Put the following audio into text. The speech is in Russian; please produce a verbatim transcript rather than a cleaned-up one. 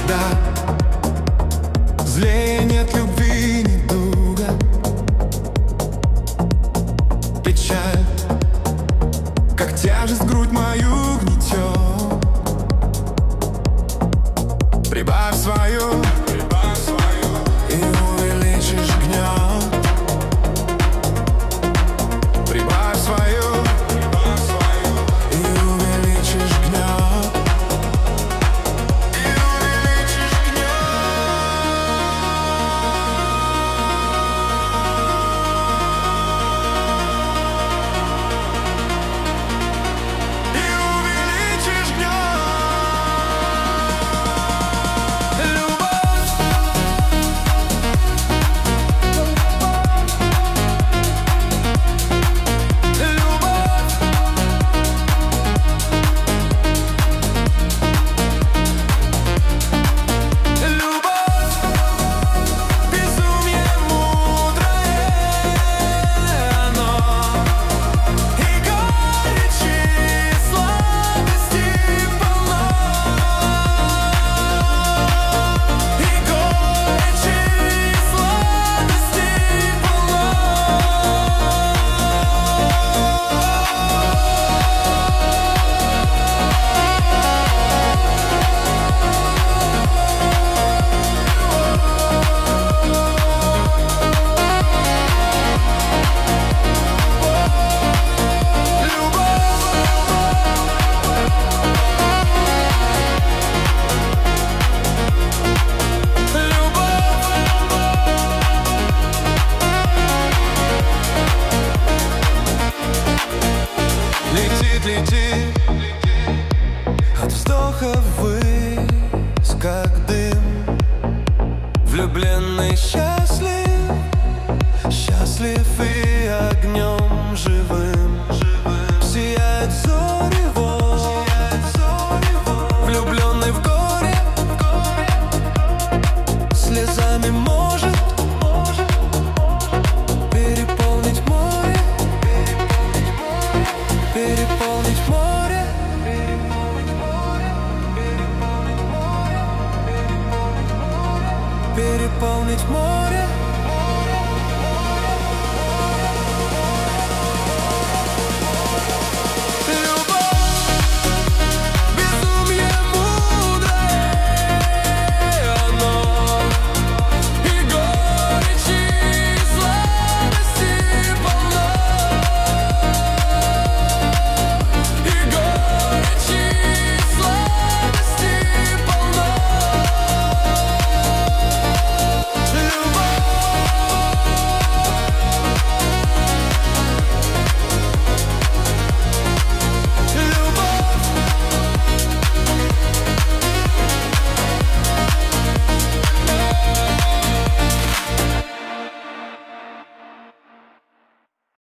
Да, злее нет любви, недуга, печаль, как тяжесть грудь мою гнетет. Прибавь свою, прибавь свою, и увеличишь гнет. Прибавь свою, прибавь свою, и увеличишь гнет. И увеличишь гнет. И увеличишь гнет. Летит, летит от вздоха ввысь, как дым. Влюбленный счастлив, счастлив и огнем живым сияет зорево. Влюбленный в горе слезами может переполнить море. Переполнить море, переполнить море.